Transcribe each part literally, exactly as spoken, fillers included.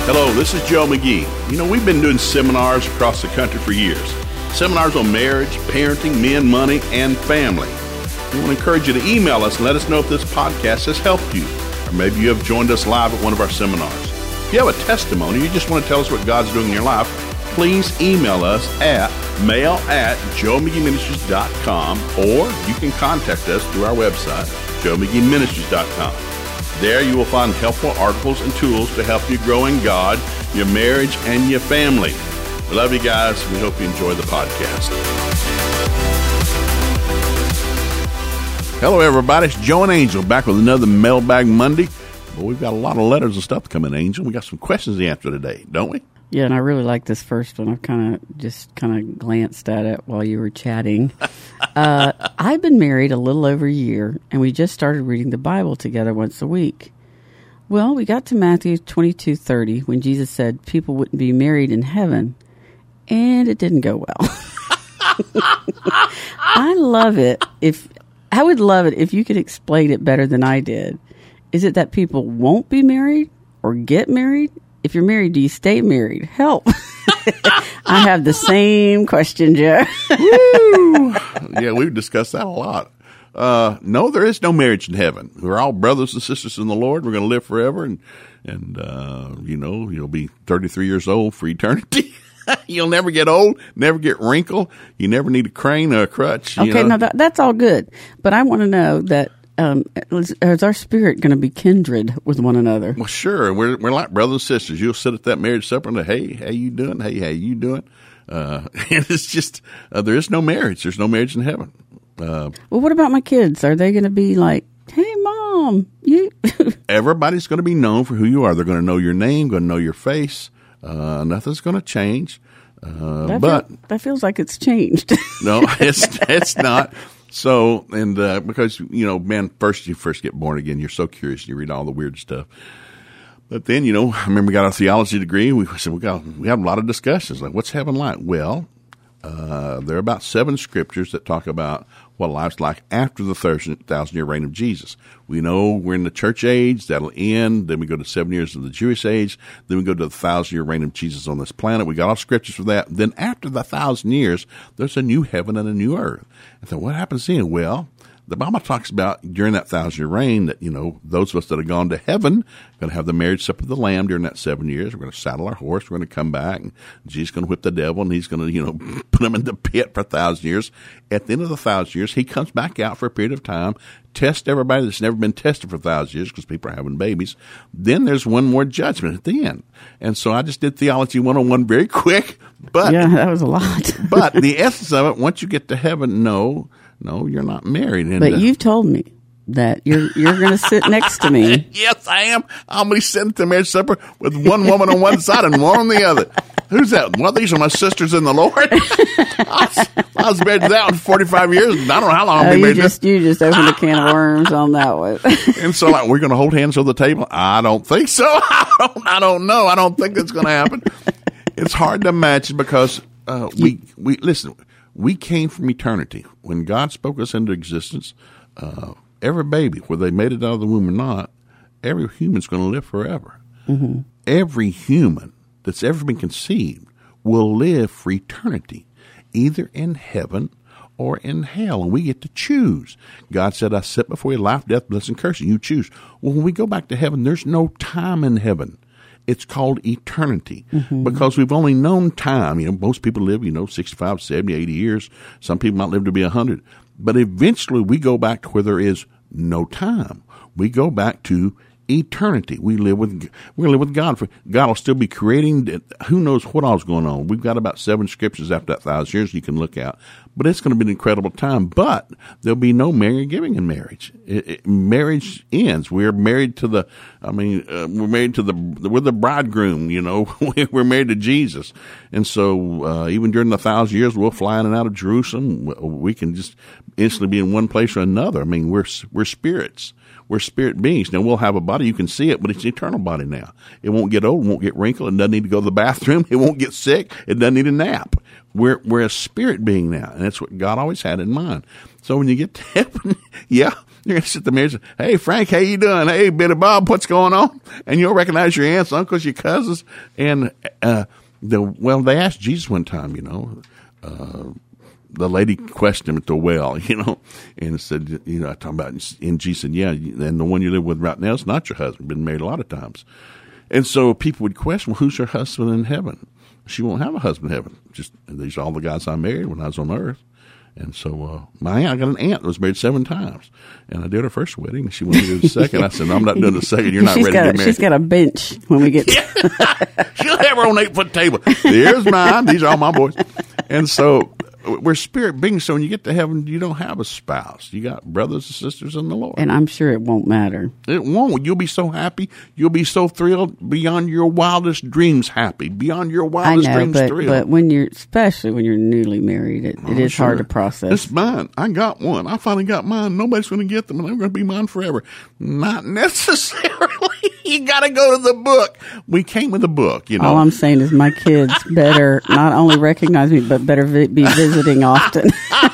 Hello, this is Joe McGee. You know, we've been doing seminars across the country for years. Seminars on marriage, parenting, men, money, and family. We want to encourage you to email us and let us know if this podcast has helped you. Or maybe you have joined us live at one of our seminars. If you have a testimony, you just want to tell us what God's doing in your life, please email us at mail at joe mcgee ministries dot com, or you can contact us through our website, joe mcgee ministries dot com. There you will find helpful articles and tools to help you grow in God, your marriage, and your family. We love you guys. We hope you enjoy the podcast. Hello, everybody. It's Joe and Angel back with another Mailbag Monday. Well, we've got a lot of letters and stuff coming, Angel. We got some questions to answer today, don't we? Yeah, and I really like this first one. I've kind of just kind of glanced at it while you were chatting. uh, I've been married a little over a year, and we just started reading the Bible together once a week. Well, we got to Matthew twenty-two thirty when Jesus said people wouldn't be married in heaven, and it didn't go well. I love it. If I would love it if you could explain it better than I did. Is it that people won't be married or get married? If you're married, do you stay married? Help. I have the same question, Joe. Woo. Yeah, we've discussed that a lot. Uh, no, there is no marriage in heaven. We're all brothers and sisters in the Lord. We're going to live forever, and, and uh, you know, you'll be thirty-three years old for eternity. You'll never get old, never get wrinkled. You never need a crane or a crutch. Okay, you know? now that, that's all good. But I want to know that Um, is, is our spirit going to be kindred with one another? Well, sure. We're we're like brothers and sisters. You'll sit at that marriage supper and hey, how you doing? Hey, how you doing? Uh, and it's just uh, there is no marriage. There's no marriage in heaven. Uh, well, what about my kids? Are they going to be like, hey, Mom, you? Everybody's going to be known for who you are. They're going to know your name, going to know your face. Uh, nothing's going to change. Uh, that but feel, that feels like it's changed. No, it's it's not. So, and uh, because, you know, man, first you first get born again, you're so curious, you read all the weird stuff. But then, you know, I remember we got our theology degree, we said we got we have a lot of discussions, like, what's heaven like? Well, uh, there are about seven scriptures that talk about what life's like after the thousand-year reign of Jesus. We know we're in the church age, that'll end, then we go to seven years of the Jewish age, then we go to the thousand-year reign of Jesus on this planet. We got all scriptures for that. Then after the thousand years, there's a new heaven and a new earth. And so what happens then? Well, the Bible talks about during that thousand-year reign that, you know, those of us that have gone to heaven are going to have the marriage supper of the Lamb during that seven years. We're going to saddle our horse. We're going to come back, and Jesus is going to whip the devil, and he's going to, you know, put him in the pit for a thousand years. At the end of the thousand years, he comes back out for a period of time, test everybody that's never been tested for a thousand years because people are having babies. Then there's one more judgment at the end. And so I just did Theology one oh one very quick. But yeah, that was a lot. But the essence of it, once you get to heaven, no, no, you're not married. And, but uh, you've told me that you're you're going to sit next to me. Yes, I am. I'm going to be sitting at the marriage supper with one woman on one side and one on the other. Who's that? Well, these are my sisters in the Lord. I, was, I was married to that one for forty-five years. I don't know how long I've oh, been you married just, to You just opened a can of worms on that one. And so, like, we're going to hold hands on the table? I don't think so. I don't, I don't know. I don't think that's going to happen. It's hard to imagine because uh, we, we, listen, we came from eternity. When God spoke us into existence, uh, every baby, whether they made it out of the womb or not, every human's going to live forever. Mm-hmm. Every human that's ever been conceived will live for eternity, either in heaven or in hell, and we get to choose. God said, I set before you life, death, blessing, cursing. You choose. Well, when we go back to heaven, there's no time in heaven. It's called eternity mm-hmm. because we've only known time. You know, most people live, you know, sixty-five, seventy, eighty years. Some people might live to be one hundred. But eventually we go back to where there is no time. We go back to eternity. We live with, we're going to live with God. For God will still be creating. Who knows what all's going on? We've got about seven scriptures after that thousand years you can look at. But it's going to be an incredible time. But there'll be no marrying and giving in marriage. It, it, marriage ends. We're married to the, I mean, uh, we're married to the, we're the bridegroom, you know. We're married to Jesus. And so uh, even during the thousand years, we'll fly in and out of Jerusalem. We can just instantly be in one place or another. I mean, we're we're spirits. We're spirit beings. Now, we'll have a body. You can see it, but it's an eternal body now. It won't get old. It won't get wrinkled. It doesn't need to go to the bathroom. It won't get sick. It doesn't need a nap. We're we're a spirit being now, and that's what God always had in mind. So when you get to heaven, yeah, You're going to sit there and say, hey, Frank, how you doing? Hey, Billy Bob, what's going on? And you'll recognize your aunts, uncles, your cousins. And, uh, the well, they asked Jesus one time, you know, uh, the lady questioned him at the well, you know, and said, you know, I talking about, and Jesus said, yeah, and the one you live with right now is not your husband, been married a lot of times. And so people would question, well, who's your husband in heaven? She won't have a husband in heaven. Just, these are all the guys I married when I was on earth. And so, uh, my aunt, I got an aunt that was married seven times. And I did her first wedding, and she wanted to do the second. I said, no, I'm not doing the second. You're not she's ready got, to get married. She's got a bench when we get to She'll have her own eight-foot table. Here's mine. These are all my boys. And so, we're spirit beings. So when you get to heaven, you don't have a spouse. You got brothers and sisters in the Lord. And I'm sure it won't matter. It won't. You'll be so happy. You'll be so thrilled beyond your wildest dreams happy. Beyond your wildest I know, dreams but, thrilled. but when you're, especially when you're newly married, it, Oh, it is sure. hard to process. It's mine. I got one. I finally got mine. Nobody's going to get them, and they're going to be mine forever. Not necessarily. You got to go to the book. We came with a book, you know. All I'm saying is my kids better not only recognize me, but better vi- be visiting often.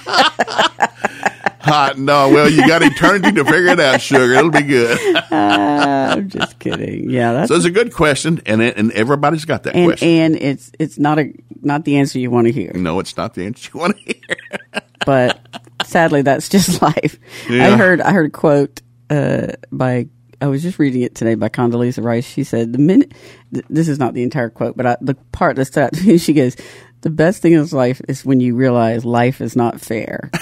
Uh, no, well, you got eternity to figure it out, sugar. It'll be good. uh, I'm just kidding. Yeah, that's So it's a good question, and it, and everybody's got that and question. and it's it's not a not the answer you want to hear. No, it's not the answer you want to hear. But sadly, that's just life. Yeah. I heard I heard a quote uh, by I was just reading it today by Condoleezza Rice. She said, "The minute th- this is not the entire quote, but I, the part that stood out to me, she goes, the best thing in life is when you realize life is not fair."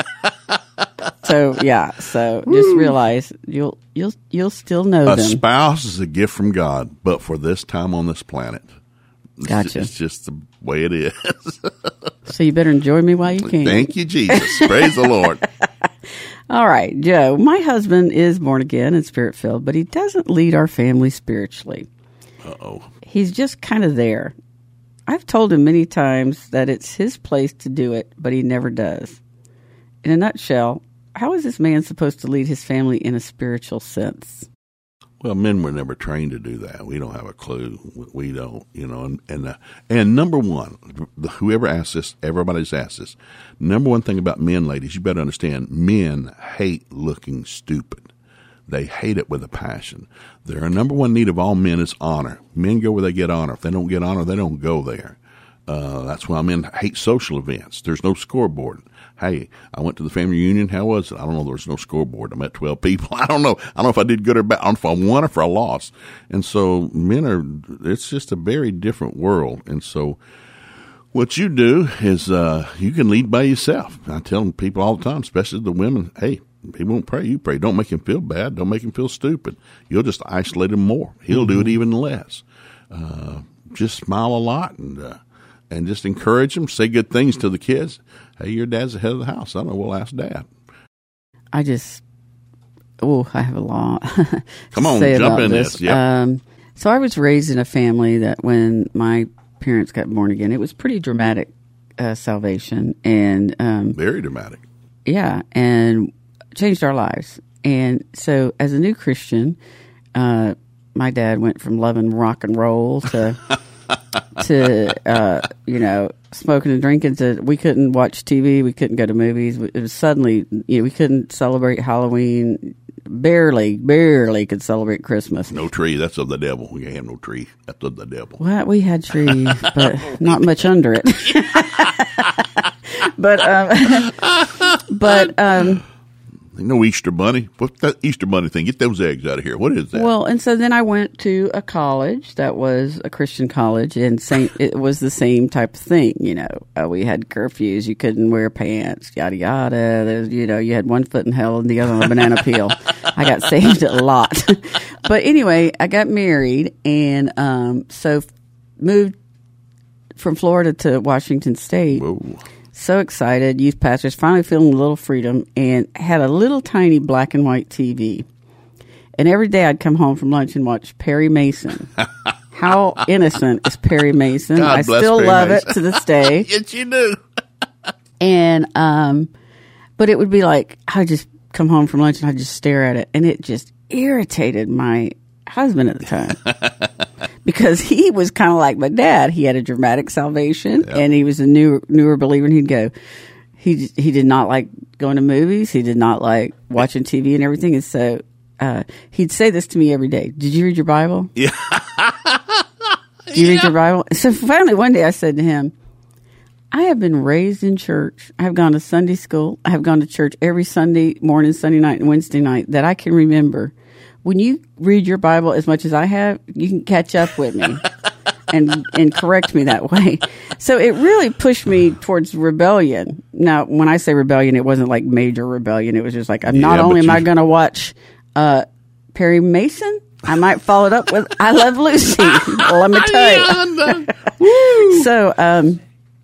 So yeah, so just realize you'll you'll you'll still know A them. spouse is a gift from God, but for this time on this planet. It's, Gotcha. It's just the way it is. So you better enjoy me while you can. Thank you, Jesus. Praise the Lord. All right, Joe. My husband is born again and spirit filled, but he doesn't lead our family spiritually. Uh-oh. He's just kind of there. I've told him many times that it's his place to do it, but he never does. In a nutshell, how is this man supposed to lead his family in a spiritual sense? Well, men were never trained to do that. We don't have a clue. We don't, you know. And and, uh, and number one, whoever asks this, everybody's asked this. Number one thing about men, ladies, you better understand, men hate looking stupid. They hate it with a passion. Their number one need of all men is honor. Men go where they get honor. If they don't get honor, they don't go there. Uh, that's why men hate social events. There's no scoreboard. Hey, I went to the family reunion. How was it? I don't know. There was no scoreboard. I met twelve people. I don't know. I don't know if I did good or bad. I don't know if I won or if I lost. And so men are, it's just a very different world. And so what you do is, uh, you can lead by yourself. I tell people all the time, especially the women, hey, he won't pray, you pray. Don't make him feel bad. Don't make him feel stupid. You'll just isolate him more. He'll mm-hmm. do it even less. Uh, just smile a lot and, uh, and just encourage them. Say good things to the kids. Hey, your dad's the head of the house. I don't know. We'll ask Dad. I just, oh, I have a lot. Come on, say jump about in this. this. Yeah. Um, so I was raised in a family that when my parents got born again, it was pretty dramatic uh, salvation. And um, very dramatic. Yeah, and changed our lives. And so as a new Christian, uh, my dad went from loving rock and roll to... to, uh, you know, smoking and drinking to, we couldn't watch T V, we couldn't go to movies. It was suddenly, you know, we couldn't celebrate Halloween, barely, barely could celebrate Christmas. No tree, that's of the devil. We can't have no tree, that's of the devil. Well, we had trees, but not much under it. but, um, but, um, no Easter bunny. What's that Easter bunny thing? Get those eggs out of here. What is that? Well, and so then I went to a college that was a Christian college, and same, it was the same type of thing. You know, uh, we had curfews. You couldn't wear pants, yada yada. There's, you know, you had one foot in hell and the other on a banana peel. I got saved a lot, but anyway, I got married, and um, so moved from Florida to Washington State. Whoa. So excited, youth pastors, finally feeling a little freedom, and had a little tiny black and white T V. And every day I'd come home from lunch and watch Perry Mason. How innocent is Perry Mason? God I bless still Perry love Mason. it to this day. Yes, you do. And, um, but it would be like, I'd just come home from lunch and I'd just stare at it. And it just irritated my husband at the time. Because he was kind of like my dad. He had a dramatic salvation, yep. and he was a new, newer believer. And he'd go, he he did not like going to movies. He did not like watching T V and everything. And so uh, he'd say this to me every day. Did you read your Bible? Yeah. Did you yeah. read your Bible? So finally one day I said to him, I have been raised in church. I have gone to Sunday school. I have gone to church every Sunday morning, Sunday night, and Wednesday night that I can remember. When you read your Bible as much as I have, you can catch up with me and and correct me that way. So it really pushed me towards rebellion. Now, when I say rebellion, it wasn't like major rebellion. It was just like, I'm not Yeah, only but am I you- going to watch uh, Perry Mason, I might follow it up with I Love Lucy. Let me tell you. So, um,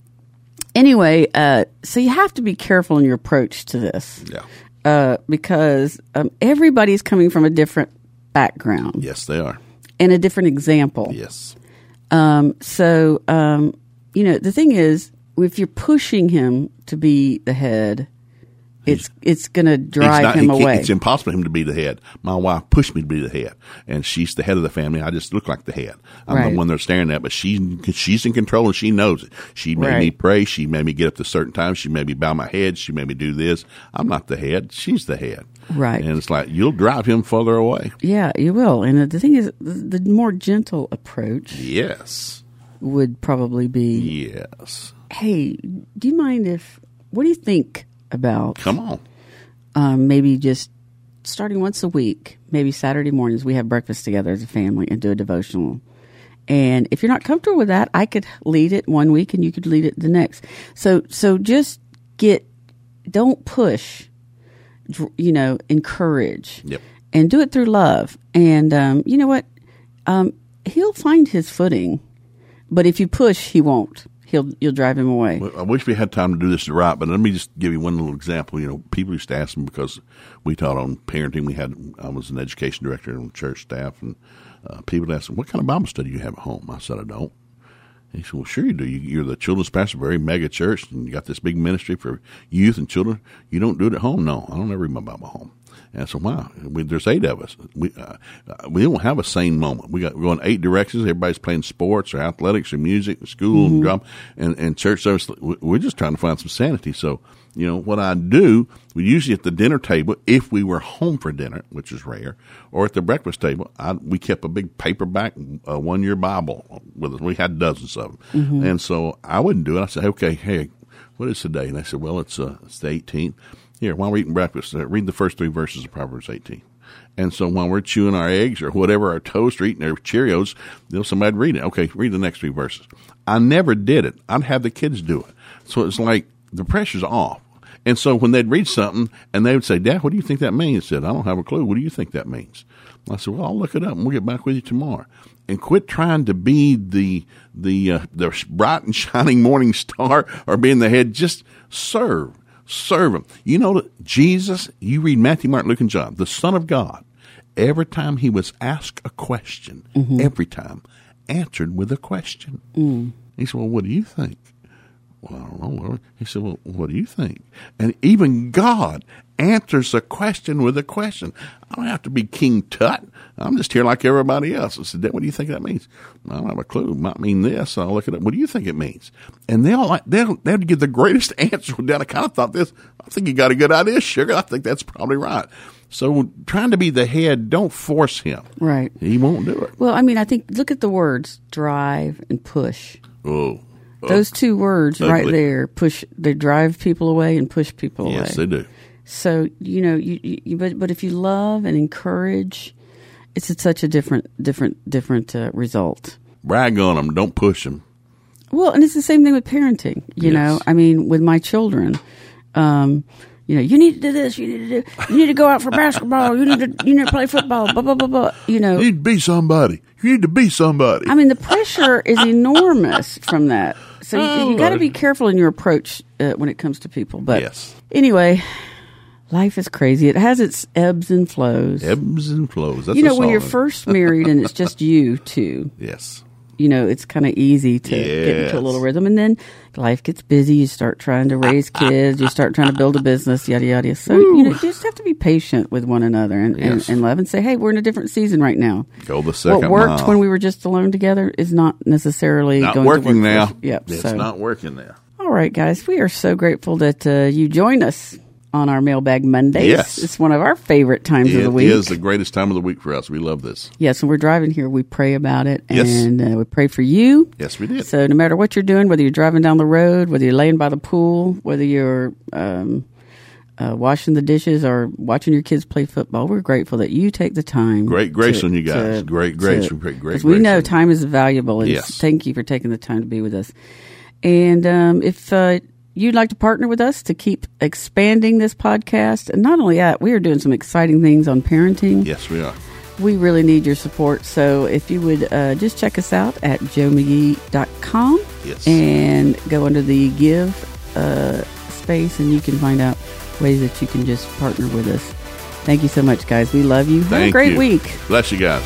anyway, uh, so you have to be careful in your approach to this. Yeah. Uh, because um, everybody's coming from a different background Yes, they are. and a different example. Yes. Um, so, um, you know, the thing is, if you're pushing him to be the head, it's it's going to drive not- him he can't- away. It's impossible for him to be the head. My wife pushed me to be the head, and she's the head of the family. I just look like the head. I'm Right. the one they're staring at, but she's she's in control, and she knows it. She made Right. me pray. She made me get up to certain times. She made me bow my head. She made me do this. I'm not the head. She's the head. Right. And it's like, you'll drive him further away. Yeah, you will. And the thing is, the the more gentle approach Yes. would probably be, Yes. hey, do you mind if, what do you think about Come on. um, maybe just starting once a week, maybe Saturday mornings, we have breakfast together as a family and do a devotional. And if you're not comfortable with that, I could lead it one week and you could lead it the next. So, so just get, don't push, dr- you know, encourage. Yep. And do it through love. And um, you know what? Um, he'll find his footing, but if you push, he won't. He'll you'll drive him away. Well, I wish we had time to do this right, but let me just give you one little example. You know, people used to ask me, because we taught on parenting. We had I was an education director on church staff, and uh, people would ask me, "What kind of Bible study do you have at home?" I said, "I don't." And he said, "Well, sure you do. You, you're the children's pastor, very mega church, and you got this big ministry for youth and children. You don't do it at home?" "No, I don't ever read my Bible at home." And so, wow, we, there's eight of us. We uh, we don't have a sane moment. We got we're going eight directions. Everybody's playing sports or athletics or music, or school Mm-hmm. and drama, and, and church service. We're just trying to find some sanity. So, you know, what I do, we usually at the dinner table, if we were home for dinner, which is rare, or at the breakfast table, I, we kept a big paperback uh, one-year Bible with us. We had dozens of them. Mm-hmm. And so I wouldn't do it. I said, okay, hey, what is today? And they said, well, it's uh, it's the eighteenth. Here, while we're eating breakfast, uh, read the first three verses of Proverbs eighteen. And so while we're chewing our eggs or whatever, our toast, or eating our Cheerios, you know, somebody'd read it. Okay, read the next three verses. I never did it. I'd have the kids do it. So it's like the pressure's off. And so when they'd read something and they would say, "Dad, what do you think that means?" I said, "I don't have a clue. What do you think that means?" I said, "Well, I'll look it up and we'll get back with you tomorrow." And quit trying to be the the uh, the bright and shining morning star or being the head. Just serve. Serve him. You know that Jesus, you read Matthew, Mark, Luke, and John, the Son of God, every time he was asked a question, mm-hmm. every time, answered with a question. Mm. He said, "Well, what do you think?" "Well, I don't know." He said, "Well, what do you think?" And even God answers a question with a question. I don't have to be King Tut. I'm just here like everybody else. I said, "Dad, what do you think that means?" "I don't have a clue. It might mean this." I'll look it up. "What do you think it means?" And they'll like they'll they'll give the greatest answer. Dad, I kind of thought this. I think you got a good idea, sugar. I think that's probably right. So trying to be the head, don't force him. Right. He won't do it. Well, I mean, I think, look at the words drive and push. Oh. Those two words ugly. right there push. They drive people away and push people away. Yes, they do. So you know, you, you but but if you love and encourage, it's a, such a different different different uh, result. Brag on them. Don't push them. Well, and it's the same thing with parenting. You Yes. know, I mean, with my children, um, you know, you need to do this. You need to do. You need to go out for basketball. You need to. You need to play football. Blah blah blah blah. You know, You need to be somebody. You need to be somebody. I mean, the pressure is enormous from that. So you, Oh, you got to Lord. be careful in your approach uh, when it comes to people. But Yes. anyway, life is crazy. It has its ebbs and flows. Ebbs and flows. That's you know, a when you're song. first married and it's just you two, Yes. you know, it's kind of easy to get into a Yes. little rhythm. And then life gets busy. You start trying to raise kids. You start trying to build a business, yada, yada. So, you know, you just have to be patient with one another and, Yes. and, and love and say, hey, we're in a different season right now. Go the second What worked mile. when we were just alone together is not necessarily Not going working to work now. for us. Yep. It's so. not working now. All right, guys, we are so grateful that uh, you join us on our Mailbag Mondays. Yes. It's one of our favorite times it of the week. It is the greatest time of the week for us. We love this. Yes, when we're driving here, we pray about it, Yes. and uh, we pray for you. Yes, we did. So no matter what you're doing, whether you're driving down the road, whether you're laying by the pool, whether you're um, uh, washing the dishes or watching your kids play football, we're grateful that you take the time. Great grace to, on you guys. to, great grace. to, great, great, 'cause we grace know on you. time is valuable, and Yes. thank you for taking the time to be with us. And um, if uh, you'd like to partner with us to keep expanding this podcast, and not only that, we are doing some exciting things on parenting. Yes, we are. We really need your support. So if you would uh, just check us out at joe mcgee dot com Yes. and go under the give uh, space, and you can find out ways that you can just partner with us. Thank you so much, guys. We love you. Have Thank a great you. week. Bless you guys.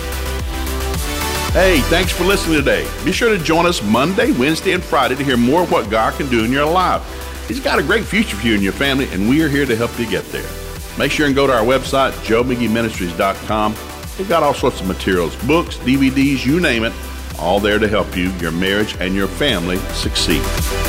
Hey, thanks for listening today. Be sure to join us Monday, Wednesday, and Friday to hear more of what God can do in your life. He's got a great future for you and your family, and we are here to help you get there. Make sure and go to our website, joe mcgee ministries dot com. We've got all sorts of materials, books, D V Ds, you name it, all there to help you, your marriage, and your family succeed.